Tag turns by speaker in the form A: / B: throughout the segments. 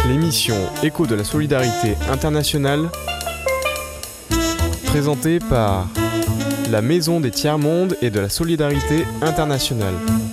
A: L'émission Écho de la solidarité internationale, présentée par la Maison des Tiers-Mondes et de la solidarité internationale.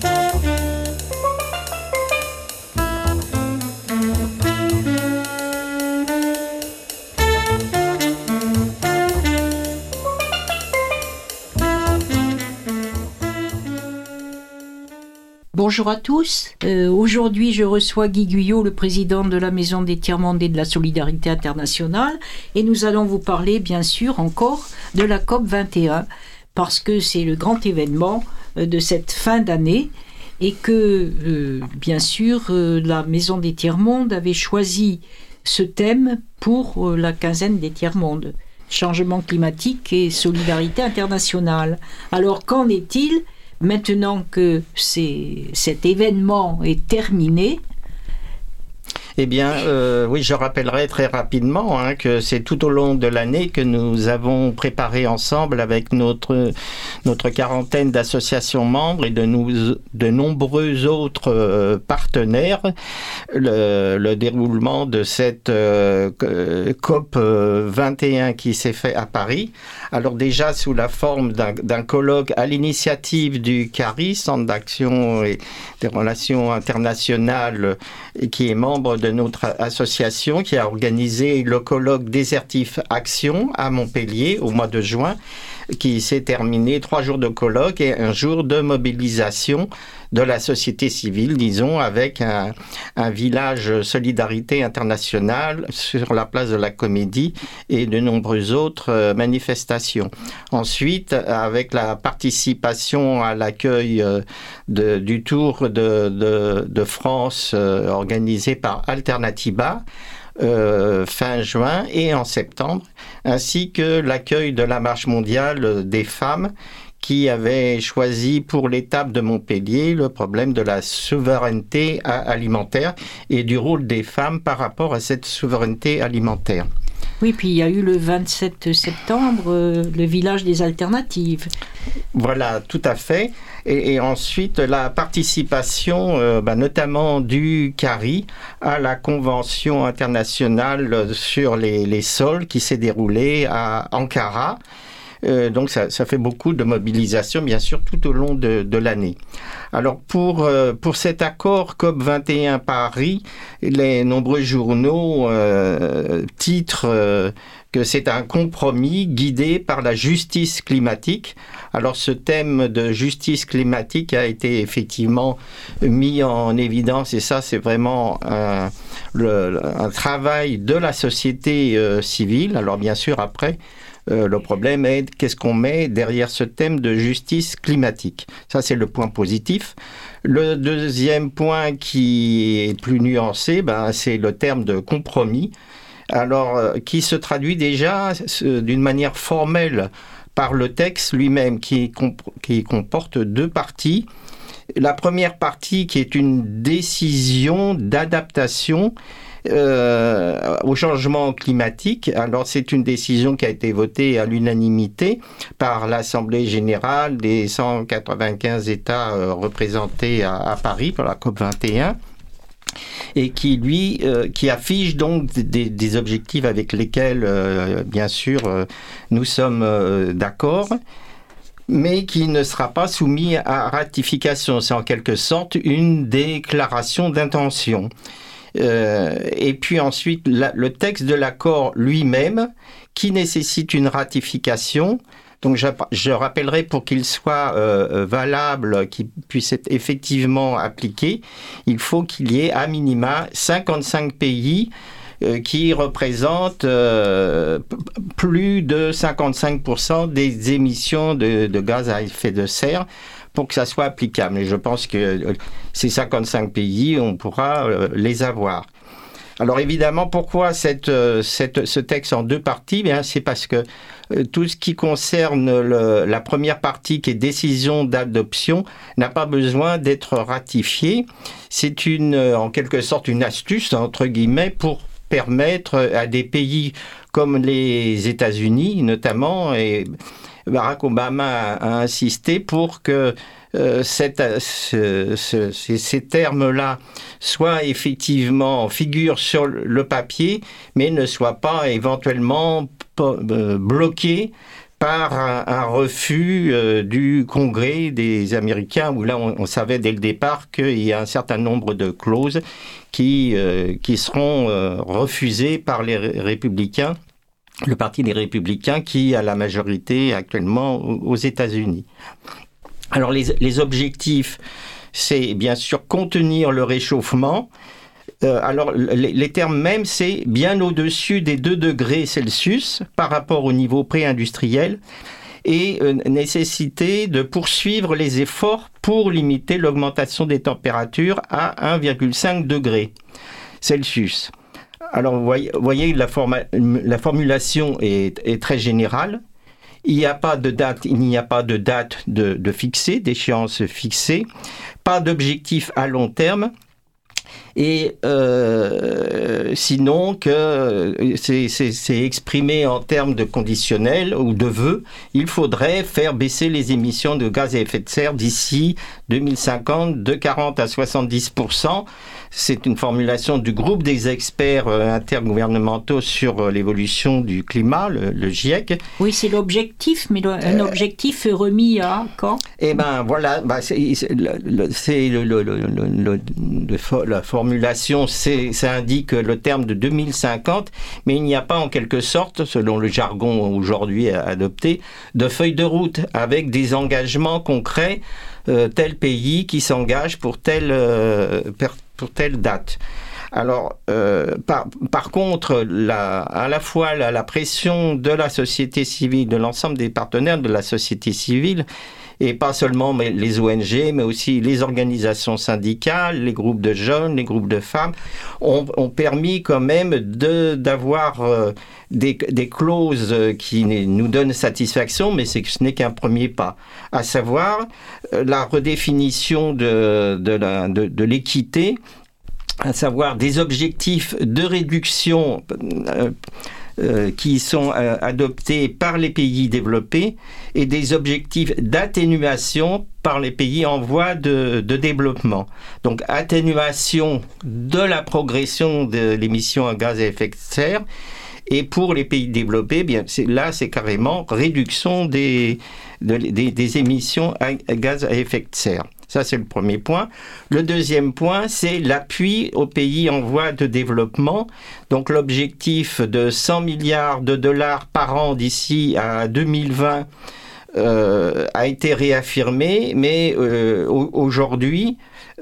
B: Bonjour à tous. Aujourd'hui, je reçois Guy Guyot, le président de la Maison des Tiers-Mondes et de la Solidarité Internationale, et nous allons vous parler, bien sûr, encore de la COP 21, parce que c'est le grand événement de cette fin d'année, et que, bien sûr, la Maison des Tiers-Mondes avait choisi ce thème pour la quinzaine des Tiers-Mondes. Changement climatique et solidarité internationale. Alors, qu'en est-il maintenant que cet événement est terminé?
C: Eh bien, oui, je rappellerai très rapidement que c'est tout au long de l'année que nous avons préparé ensemble avec notre quarantaine d'associations membres et de nombreux autres partenaires le déroulement de cette COP 21 qui s'est fait à Paris. Alors déjà sous la forme d'un colloque à l'initiative du CARI, Centre d'action et des relations internationales, qui est membre de notre association, qui a organisé le colloque Désertif Action à Montpellier au mois de juin, qui s'est terminé 3 jours de colloque et un jour de mobilisation de la société civile, disons, avec un village solidarité internationale sur la place de la Comédie et de nombreuses autres manifestations. Ensuite, avec la participation à l'accueil du Tour de France organisé par Alternatiba, fin juin et en septembre, ainsi que l'accueil de la marche mondiale des femmes qui avait choisi pour l'étape de Montpellier le problème de la souveraineté alimentaire et du rôle des femmes par rapport à cette souveraineté alimentaire.
B: Oui, puis il y a eu le 27 septembre, le village des alternatives.
C: Voilà, tout à fait. Et ensuite, la participation, notamment du CARI, à la Convention internationale sur les sols qui s'est déroulée à Ankara. Donc ça fait beaucoup de mobilisation, bien sûr, tout au long de l'année. Alors pour cet accord COP21 Paris, les nombreux journaux titrent que c'est un compromis guidé par la justice climatique. Alors ce thème de justice climatique a été effectivement mis en évidence, et ça c'est vraiment un travail de la société civile. Alors bien sûr après, le problème est qu'est-ce qu'on met derrière ce thème de justice climatique. Ça, c'est le point positif. Le deuxième point qui est plus nuancé, c'est le terme de compromis. Alors, qui se traduit déjà d'une manière formelle par le texte lui-même qui comporte 2 parties. La première partie qui est une décision d'adaptation au changement climatique. Alors c'est une décision qui a été votée à l'unanimité par l'Assemblée générale des 195 États représentés à Paris pour la COP 21 et qui affiche donc des objectifs avec lesquels bien sûr nous sommes d'accord, mais qui ne sera pas soumis à ratification. C'est en quelque sorte une déclaration d'intention. Et puis ensuite, le texte de l'accord lui-même, qui nécessite une ratification. Donc je rappellerai, pour qu'il soit valable, qu'il puisse être effectivement appliqué, il faut qu'il y ait à minima 55 pays qui représentent plus de 55% des émissions de gaz à effet de serre pour que ça soit applicable. Et je pense que ces 55 pays, on pourra les avoir. Alors évidemment, pourquoi ce texte en 2 parties ? C'est parce que tout ce qui concerne la première partie, qui est décision d'adoption, n'a pas besoin d'être ratifié. C'est en quelque sorte une astuce, entre guillemets, pour permettre à des pays comme les États-Unis, notamment, et Barack Obama a insisté pour que ces termes-là figurent sur le papier, mais ne soient pas éventuellement bloqués par un refus du Congrès des Américains, où là on savait dès le départ qu'il y a un certain nombre de clauses qui seront refusées par les républicains, le Parti des républicains qui a la majorité actuellement aux États-Unis. Alors les objectifs, c'est bien sûr contenir le réchauffement. Alors les termes mêmes, c'est bien au-dessus des 2 degrés Celsius par rapport au niveau pré-industriel et nécessité de poursuivre les efforts pour limiter l'augmentation des températures à 1,5 degré Celsius. Alors vous voyez la formulation est très générale. Il n'y a pas de date de fixée, d'échéance fixée, pas d'objectif à long terme. Et sinon que c'est exprimé en termes de conditionnel ou de vœux, il faudrait faire baisser les émissions de gaz à effet de serre d'ici 2050 de 40 à 70%. C'est une formulation du groupe des experts intergouvernementaux sur l'évolution du climat, le GIEC.
B: Oui, c'est l'objectif, mais un objectif remis à quand ?
C: Eh ben voilà, la formulation, ça indique le terme de 2050, mais il n'y a pas en quelque sorte, selon le jargon aujourd'hui adopté, de feuille de route avec des engagements concrets, tel pays qui s'engage pour telle date. Alors, par contre, à la fois la pression de la société civile, de l'ensemble des partenaires de la société civile, et pas seulement les ONG, mais aussi les organisations syndicales, les groupes de jeunes, les groupes de femmes, ont permis quand même d'avoir des clauses qui nous donnent satisfaction, mais ce n'est qu'un premier pas. À savoir la redéfinition de l'équité, à savoir des objectifs de réduction qui sont adoptés par les pays développés et des objectifs d'atténuation par les pays en voie de développement. Donc atténuation de la progression de l'émission à gaz à effet de serre, et pour les pays développés, c'est carrément réduction des émissions à gaz à effet de serre. Ça, c'est le premier point. Le deuxième point, c'est l'appui aux pays en voie de développement. Donc, l'objectif de 100 milliards de dollars par an d'ici à 2020 a été réaffirmé, mais aujourd'hui,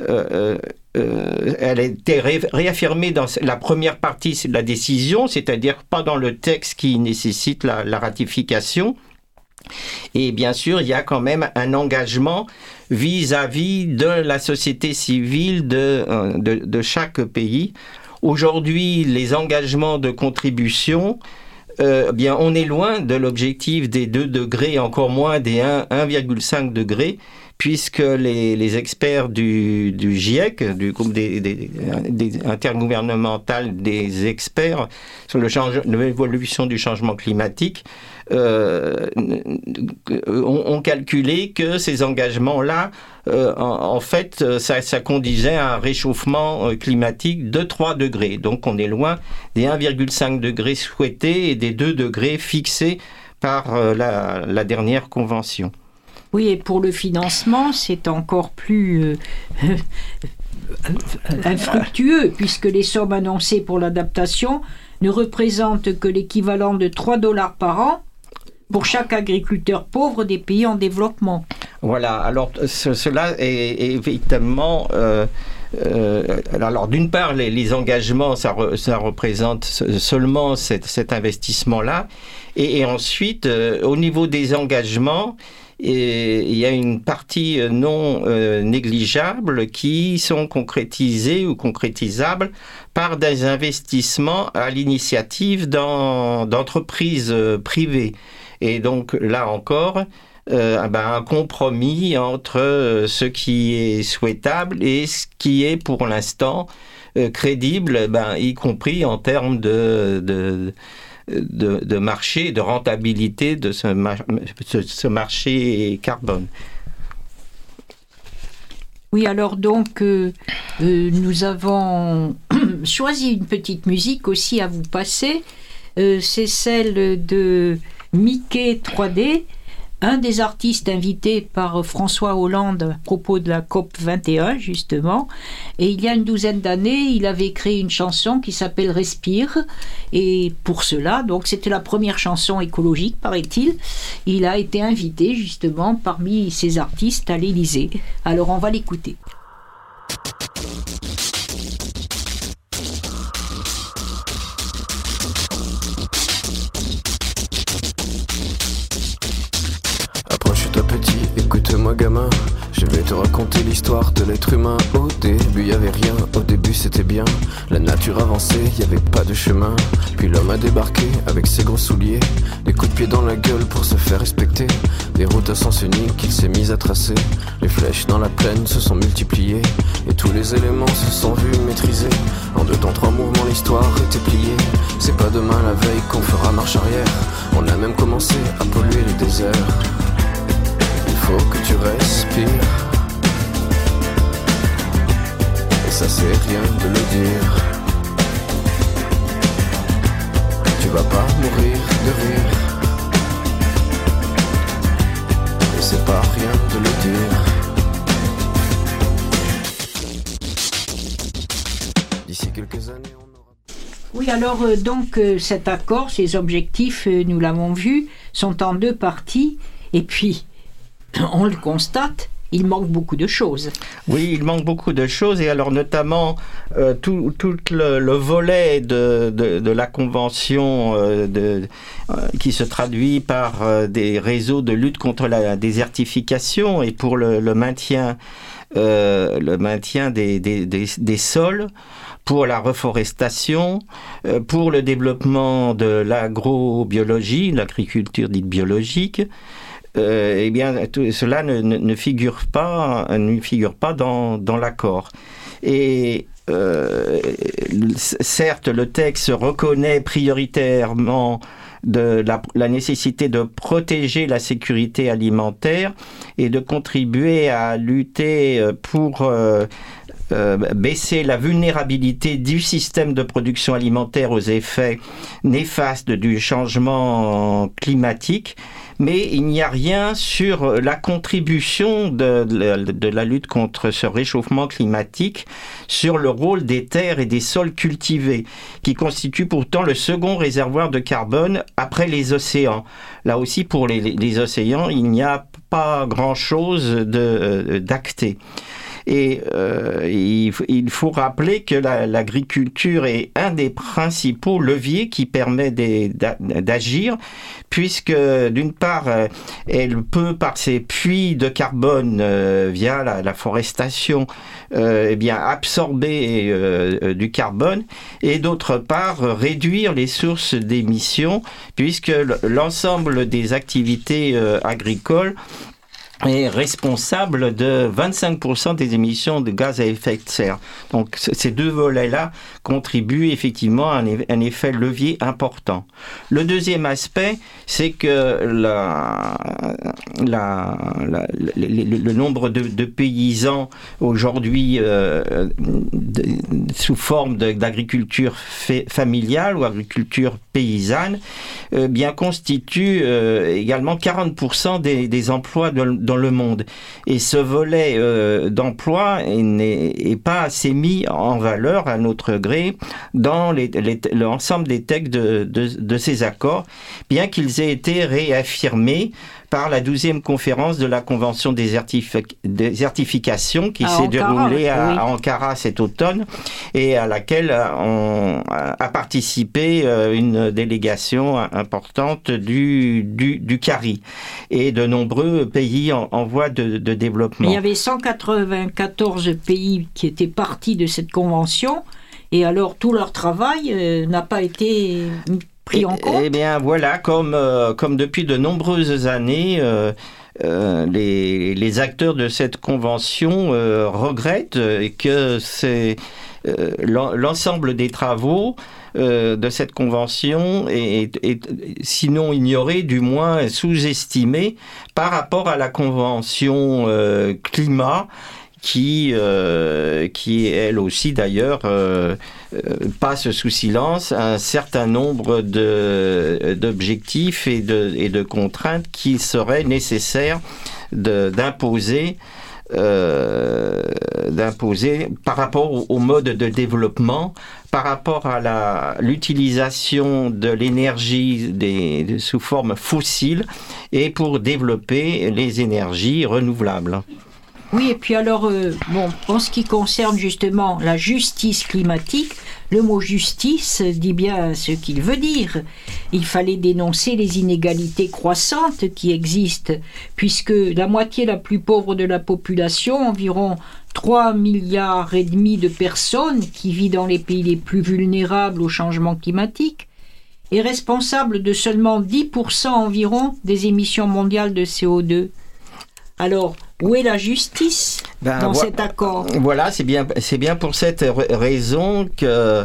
C: elle a été réaffirmée dans la première partie de la décision, c'est-à-dire pas dans le texte qui nécessite la ratification. Et bien sûr, il y a quand même un engagement vis-à-vis de la société civile de chaque pays. Aujourd'hui, les engagements de contribution, on est loin de l'objectif des 2 degrés, encore moins des 1,5 degrés, puisque les experts du GIEC, du groupe des intergouvernemental des experts sur l'évolution du changement climatique, ont calculé que ces engagements-là, en fait, ça conduisait à un réchauffement climatique de 3 degrés. Donc on est loin des 1,5 degrés souhaités et des 2 degrés fixés par la dernière convention.
B: Oui, et pour le financement, c'est encore plus infructueux, puisque les sommes annoncées pour l'adaptation ne représentent que l'équivalent de $3 par an pour chaque agriculteur pauvre des pays en développement.
C: Voilà, alors cela est évidemment... alors d'une part, les engagements, ça représente seulement cet investissement-là, et ensuite, au niveau des engagements, il y a une partie non négligeable qui sont concrétisés ou concrétisables par des investissements à l'initiative d'entreprises privées. Et donc là encore, un compromis entre ce qui est souhaitable et ce qui est pour l'instant crédible, y compris en termes de marché, de rentabilité de ce marché carbone.
B: Oui, alors donc, nous avons choisi une petite musique aussi à vous passer. C'est celle de Mickey 3D, un des artistes invités par François Hollande à propos de la COP 21, justement. Et il y a une douzaine d'années, il avait créé une chanson qui s'appelle Respire. Et pour cela, donc c'était la première chanson écologique, paraît-il. Il a été invité, justement, parmi ces artistes à l'Élysée. Alors on va l'écouter.
D: Approche-toi petit, écoute-moi gamin. Je vais te raconter l'histoire de l'être humain. Au début y avait rien, au début c'était bien. La nature avançait, y avait pas de chemin. Puis l'homme a débarqué avec ses gros souliers, des coups de pied dans la gueule pour se faire respecter. Des routes à sens unique qu'il s'est mis à tracer. Les flèches dans la plaine se sont multipliées, et tous les éléments se sont vus maîtrisés. En 2 temps 3 mouvements l'histoire était pliée. C'est pas demain la veille qu'on fera marche arrière. On a même commencé à polluer les déserts. Il faut que tu respires, et ça c'est rien de le dire. Tu vas pas mourir de rire, et c'est pas rien de le dire. D'ici quelques années on aura...
B: Oui, alors donc cet accord, ces objectifs, nous l'avons vu, sont en 2 parties. Et puis, on le constate, il manque beaucoup de choses.
C: Oui, il manque beaucoup de choses, et alors notamment tout le volet de la convention qui se traduit par des réseaux de lutte contre la désertification et pour le maintien des sols, pour la reforestation, pour le développement de l'agrobiologie, l'agriculture dite biologique. Eh bien, tout cela ne figure pas dans l'accord. Et certes, le texte reconnaît prioritairement la nécessité de protéger la sécurité alimentaire et de contribuer à lutter pour baisser la vulnérabilité du système de production alimentaire aux effets néfastes du changement climatique. Mais il n'y a rien sur la contribution de la lutte contre ce réchauffement climatique, sur le rôle des terres et des sols cultivés, qui constituent pourtant le second réservoir de carbone après les océans. Là aussi, pour les océans, il n'y a pas grand-chose d'acté. Et il faut rappeler que l'agriculture est un des principaux leviers qui permet d'agir, puisque d'une part, elle peut, par ses puits de carbone via la forestation, eh bien, absorber du carbone, et d'autre part, réduire les sources d'émissions, puisque l'ensemble des activités agricoles est responsable de 25% des émissions de gaz à effet de serre. Donc ces 2 volets-là contribuent effectivement à un effet levier important. Le deuxième aspect, c'est que le nombre de paysans aujourd'hui sous forme d'agriculture familiale ou agriculture paysanne bien constitue également 40% des emplois dans le monde. Et ce volet d'emploi n'est pas assez mis en valeur à notre gré dans l'ensemble des textes de ces accords, bien qu'ils aient été réaffirmés par la 12e conférence de la Convention désertification qui s'est déroulée à Ankara cet automne, et à laquelle a participé une délégation importante du CARI et de nombreux pays en voie de développement.
B: Il y avait 194 pays qui étaient partis de cette convention, et alors tout leur travail n'a pas été pris en compte.
C: Eh bien voilà, comme depuis de nombreuses années, les acteurs de cette convention regrettent que l'ensemble des travaux de cette convention est sinon ignoré, du moins sous-estimé par rapport à la convention climat qui elle aussi d'ailleurs passe sous silence un certain nombre d'objectifs et de contraintes qu'il serait nécessaire d'imposer par rapport au mode de développement, par rapport à l'utilisation de l'énergie sous forme fossile et pour développer les énergies renouvelables.
B: Oui, et puis alors, en ce qui concerne justement la justice climatique, le mot justice dit bien ce qu'il veut dire. Il fallait dénoncer les inégalités croissantes qui existent, puisque la moitié la plus pauvre de la population, environ 3,5 milliards de personnes qui vivent dans les pays les plus vulnérables au changement climatique, est responsable de seulement 10% environ des émissions mondiales de CO2. Alors, où est la justice dans cet accord ?
C: Voilà, c'est bien pour cette raison que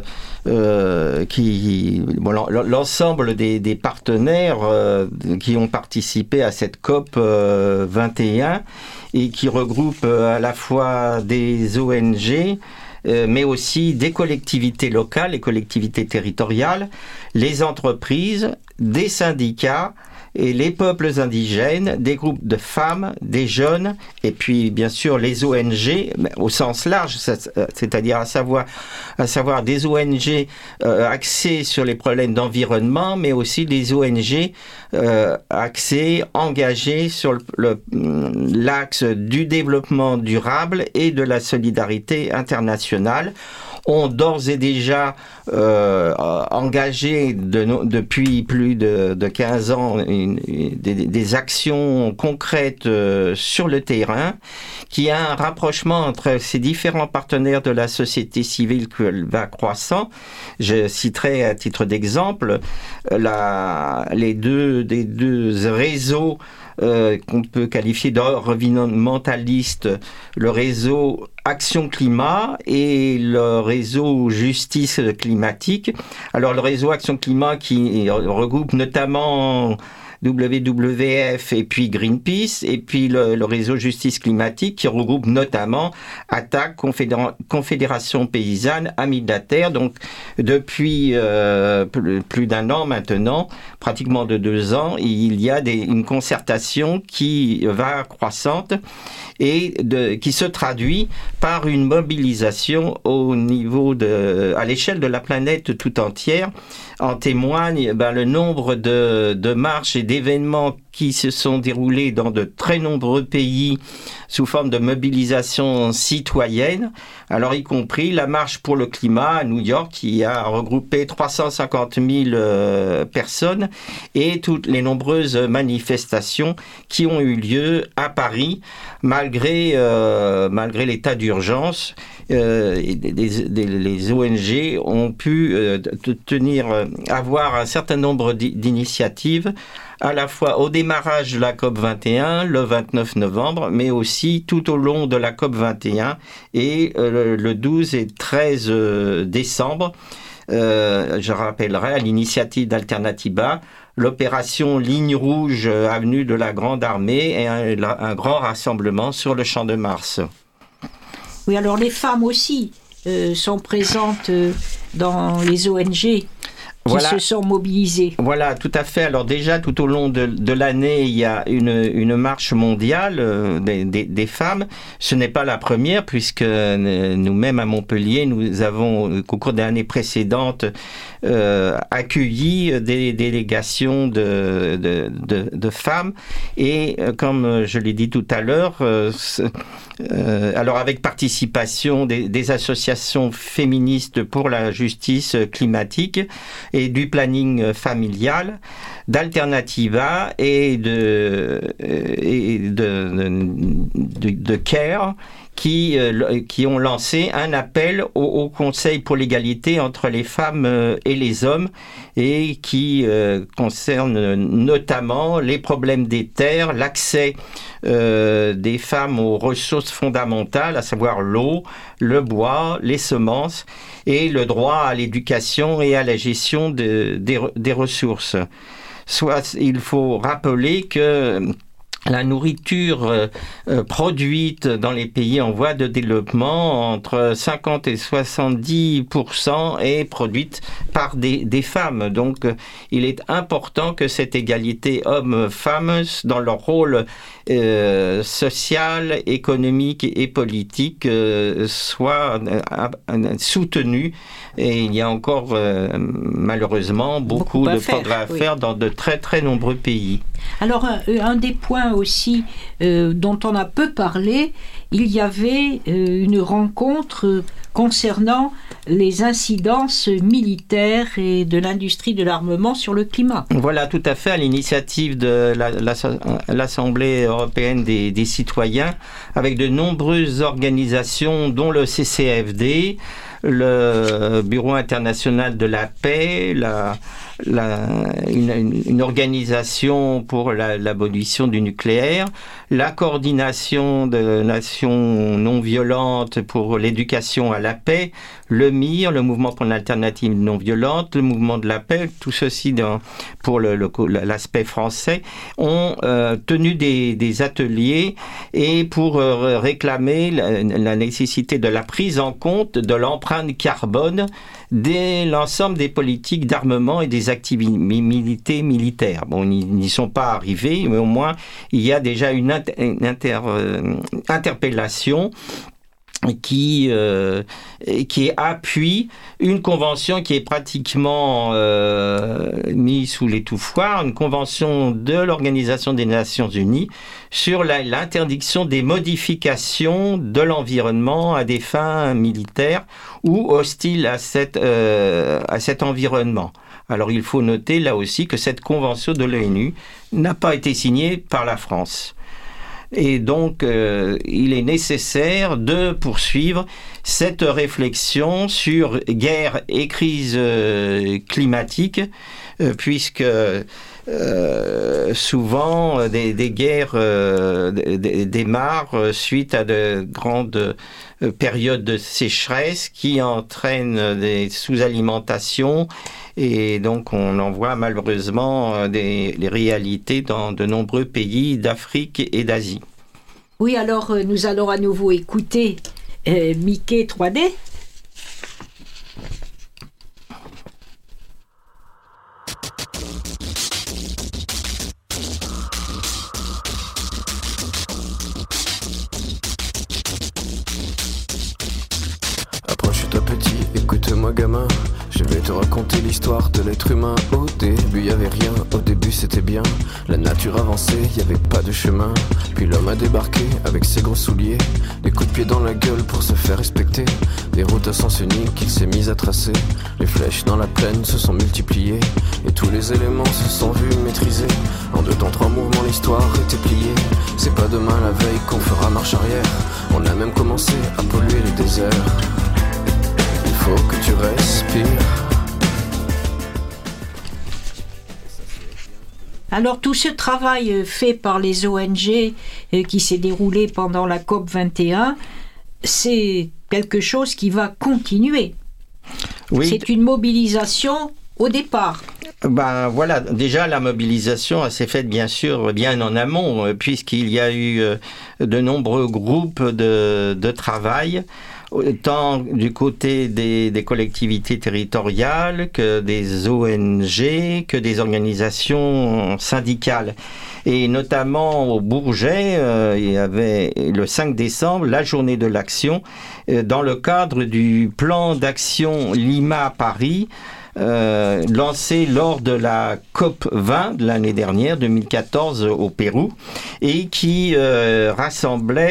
C: l'ensemble des partenaires qui ont participé à cette COP 21 et qui regroupent à la fois des ONG, mais aussi des collectivités locales, les collectivités territoriales, les entreprises, des syndicats, et les peuples indigènes, des groupes de femmes, des jeunes, et puis bien sûr les ONG au sens large, c'est-à-dire à savoir des ONG axées sur les problèmes d'environnement, mais aussi des ONG engagées sur l'axe du développement durable et de la solidarité internationale, ont d'ores et déjà engagé depuis plus de 15 ans des actions concrètes sur le terrain, qui a un rapprochement entre ces différents partenaires de la société civile qui va croissant. Je citerai à titre d'exemple les deux réseaux qu'on peut qualifier d'environnementalistes, le réseau Action Climat et le réseau Justice Climatique. Alors le réseau Action Climat qui regroupe notamment WWF et puis Greenpeace, et puis le réseau Justice Climatique qui regroupe notamment ATTAC, Confédération Paysanne, Amis de la Terre. Donc depuis plus d'un an maintenant, pratiquement de 2 ans, il y a une concertation qui va croissante et qui se traduit par une mobilisation à l'échelle de la planète tout entière. En témoigne le nombre de marches et d'événements qui se sont déroulés dans de très nombreux pays sous forme de mobilisation citoyenne, alors y compris la marche pour le climat à New York qui a regroupé 350 000 personnes et toutes les nombreuses manifestations qui ont eu lieu à Paris malgré l'état d'urgence. Les ONG ont pu avoir un certain nombre d'initiatives, à la fois au démarrage de la COP 21, le 29 novembre, mais aussi tout au long de la COP 21 et le 12 et 13 décembre. Je rappellerai à l'initiative d'Alternativa, l'opération Ligne Rouge, avenue de la Grande Armée et un grand rassemblement sur le Champ de Mars.
B: Oui, alors les femmes aussi sont présentes dans les ONG qui se sont mobilisées. Voilà,
C: tout à fait. Alors déjà, tout au long de l'année, il y a une marche mondiale des femmes. Ce n'est pas la première, puisque nous-mêmes à Montpellier, nous avons, au cours des années précédentes, accueilli des délégations de femmes. Et comme je l'ai dit tout à l'heure, alors avec participation des associations féministes pour la justice climatique et du planning familial, d'Alternativa et de CARE, qui ont lancé un appel au Conseil pour l'égalité entre les femmes et les hommes et qui concerne notamment les problèmes des terres, l'accès des femmes aux ressources fondamentales, à savoir l'eau, le bois, les semences et le droit à l'éducation et à la gestion des ressources. Soit il faut rappeler que la nourriture produite dans les pays en voie de développement, entre 50 et 70% est produite par des femmes. Donc, il est important que cette égalité hommes-femmes, dans leur rôle social, économique et politique, soit soutenue. Et il y a encore, malheureusement, beaucoup de progrès à faire dans de très, très nombreux pays.
B: Alors, un des points aussi dont on a peu parlé, il y avait une rencontre concernant les incidences militaires et de l'industrie de l'armement sur le climat.
C: Voilà, tout à fait, à l'initiative de l'Assemblée européenne des citoyens, avec de nombreuses organisations, dont le CCFD, le Bureau international de la paix, une organisation pour l'abolition du nucléaire, la coordination de nations non violentes pour l'éducation à la paix, le MIR, le mouvement pour une alternative non violente, le mouvement de la paix, tout ceci pour l'aspect français, ont tenu des ateliers et pour réclamer la nécessité de la prise en compte de l'empreinte carbone de l'ensemble des politiques d'armement et des activités militaires. Bon, ils n'y sont pas arrivés, mais au moins il y a déjà une interpellation qui appuie une convention qui est pratiquement mise sous l'étouffoir, une convention de l'Organisation des Nations Unies sur l'interdiction des modifications de l'environnement à des fins militaires ou hostiles à cet environnement. Alors il faut noter là aussi que cette convention de l'ONU n'a pas été signée par la France. Et donc, il est nécessaire de poursuivre cette réflexion sur guerre et crise climatique, puisque souvent des guerres démarrent suite à de grandes périodes de sécheresse qui entraînent des sous-alimentations. Et donc, on en voit malheureusement les réalités dans de nombreux pays d'Afrique et d'Asie.
B: Oui, alors nous allons à nouveau écouter Mickey 3D.
D: Approche-toi petit, écoute-moi gamin. Je vais te raconter l'histoire de l'être humain. Au début y avait rien, au début c'était bien. La nature avançait, y avait pas de chemin. Puis l'homme a débarqué avec ses gros souliers, des coups de pied dans la gueule pour se faire respecter. Des routes à sens unique qu'il s'est mis à tracer. Les flèches dans la plaine se sont multipliées et tous les éléments se sont vus maîtrisés. En 2 temps 3 mouvements l'histoire était pliée. C'est pas demain la veille qu'on fera marche arrière. On a même commencé à polluer les déserts. Il faut que tu respires.
B: Alors tout ce travail fait par les ONG qui s'est déroulé pendant la COP 21, c'est quelque chose qui va continuer. Oui. C'est une mobilisation au départ.
C: Ben voilà, déjà la mobilisation s'est faite bien sûr bien en amont, puisqu'il y a eu de nombreux groupes de travail, tant du côté des collectivités territoriales que des ONG, que des organisations syndicales. Et notamment au Bourget, il y avait le 5 décembre, la journée de l'action, dans le cadre du plan d'action Lima-Paris, lancé lors de la COP 20 de l'année dernière, 2014, au Pérou, et qui rassemblait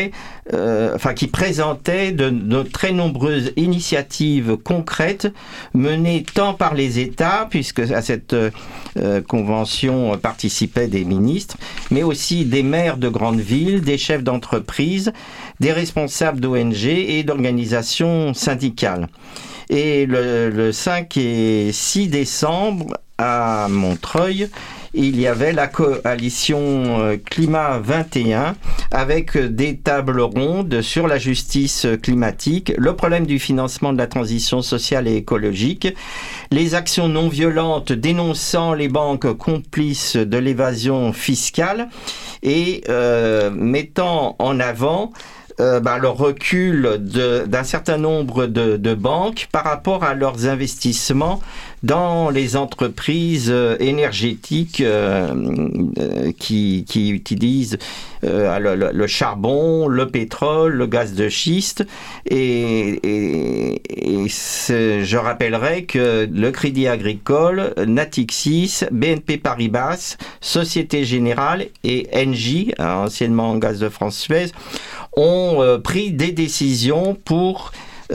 C: qui présentait de très nombreuses initiatives concrètes menées tant par les États, puisque à cette convention participaient des ministres, mais aussi des maires de grandes villes, des chefs d'entreprise, des responsables d'ONG et d'organisations syndicales. Et le 5 et 6 décembre, à Montreuil, il y avait la coalition Climat 21 avec des tables rondes sur la justice climatique, le problème du financement de la transition sociale et écologique, les actions non violentes dénonçant les banques complices de l'évasion fiscale et mettant en avant le recul d'un certain nombre de banques par rapport à leurs investissements dans les entreprises énergétiques qui utilisent le charbon, le pétrole, le gaz de schiste. Et je rappellerai que le Crédit Agricole, Natixis, BNP Paribas, Société Générale et Engie, anciennement Gaz de France-Suez, ont pris des décisions pour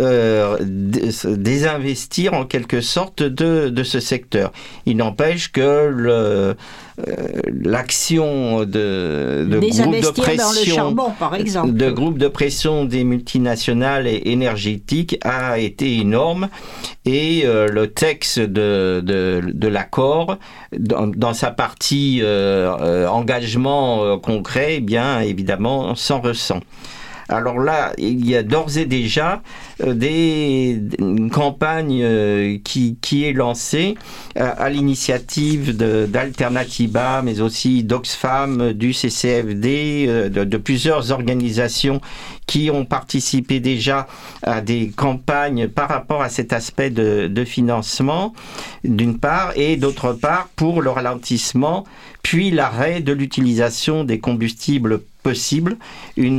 C: désinvestir en quelque sorte de ce secteur. Il n'empêche que l'action de groupes de pression,
B: dans le charbon, par exemple,
C: de groupes de pression des multinationales énergétiques a été énorme et le texte de l'accord dans sa partie engagement concret, bien évidemment s'en ressent. Alors là, il y a d'ores et déjà une campagne qui est lancée à l'initiative d'Alternativa, mais aussi d'Oxfam, du CCFD, de plusieurs organisations qui ont participé déjà à des campagnes par rapport à cet aspect de financement, d'une part, et d'autre part, pour le ralentissement, puis l'arrêt de l'utilisation des combustibles possible, des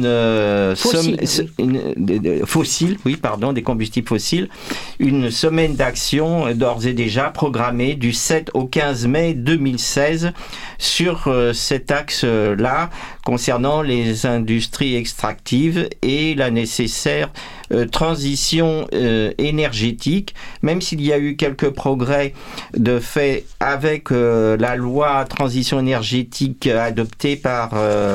C: combustibles fossiles, une semaine d'action d'ores et déjà programmée du 7 au 15 mai 2016 sur cet axe-là concernant les industries extractives et la nécessaire transition énergétique, même s'il y a eu quelques progrès de fait avec la loi transition énergétique adoptée par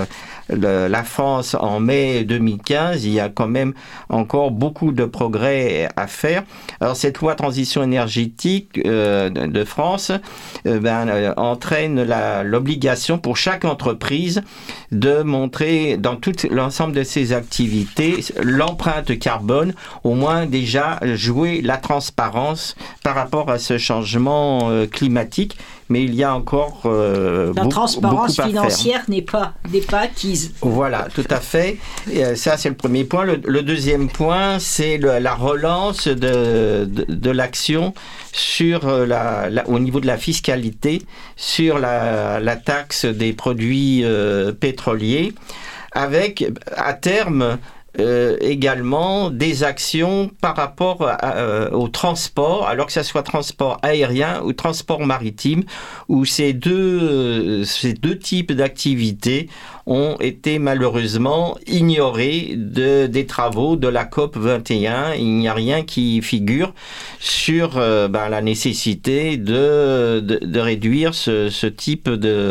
C: la France en mai 2015, il y a quand même encore beaucoup de progrès à faire. Alors cette loi transition énergétique de France entraîne l'obligation pour chaque entreprise de montrer dans tout l'ensemble de ses activités l'empreinte carbone, au moins déjà jouer la transparence par rapport à ce changement climatique. Mais il y a encore
B: la transparence financière n'est pas acquise.
C: Voilà, tout à fait. Et ça, c'est le premier point. Le deuxième point, c'est la relance de l'action sur au niveau de la fiscalité, sur la taxe des produits pétroliers, avec à terme également des actions par rapport au transport, alors que ça soit transport aérien ou transport maritime, où ces deux types d'activités ont été malheureusement ignorés des travaux de la COP 21. Il n'y a rien qui figure sur la nécessité de réduire ce type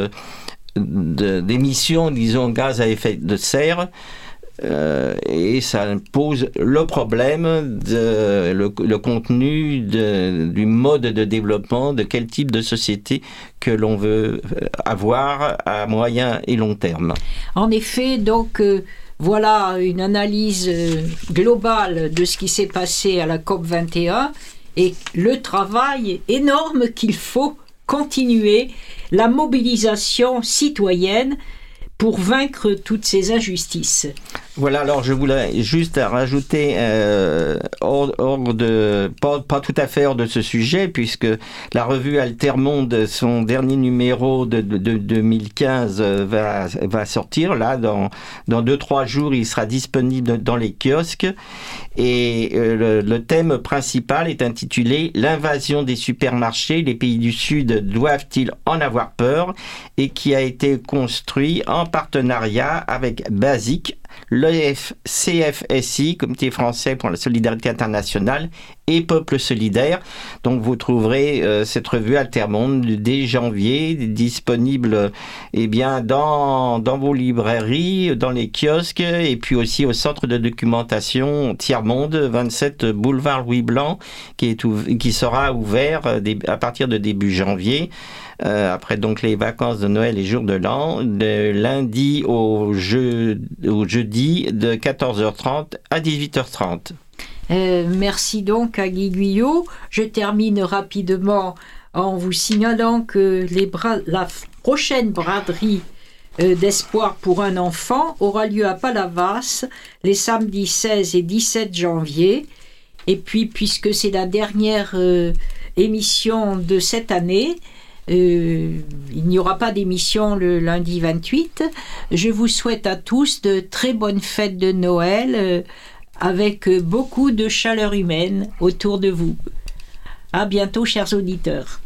C: d'émissions, disons, gaz à effet de serre. Et ça pose le problème le contenu du mode de développement, de quel type de société que l'on veut avoir à moyen et long terme.
B: En effet, donc voilà une analyse globale de ce qui s'est passé à la COP 21 et le travail énorme qu'il faut continuer, la mobilisation citoyenne pour vaincre toutes ces injustices.
C: Voilà, alors je voulais juste rajouter, pas tout à fait hors de ce sujet, puisque la revue Altermonde, son dernier numéro de 2015 va sortir, là, dans 2-3 jours, il sera disponible dans les kiosques, et le thème principal est intitulé « L'invasion des supermarchés, les pays du Sud doivent-ils en avoir peur ?» et qui a été construit en partenariat avec Basic, le CFSI, Comité français pour la solidarité internationale, et Peuple solidaire. Donc vous trouverez cette revue Altermonde dès janvier, disponible dans vos librairies, dans les kiosques, et puis aussi au centre de documentation Tiers-Monde, 27 boulevard Louis Blanc, qui sera ouvert à partir de début janvier. Après donc les vacances de Noël et jour de l'an, de lundi au jeudi de 14h30 à 18h30.
B: Merci donc à Guy Guyot. Je termine rapidement en vous signalant que la prochaine braderie d'espoir pour un enfant aura lieu à Palavas les samedis 16 et 17 janvier. Et puis, puisque c'est la dernière émission de cette année, il n'y aura pas d'émission le lundi 28. Je vous souhaite à tous de très bonnes fêtes de Noël avec beaucoup de chaleur humaine autour de vous. À bientôt, chers auditeurs.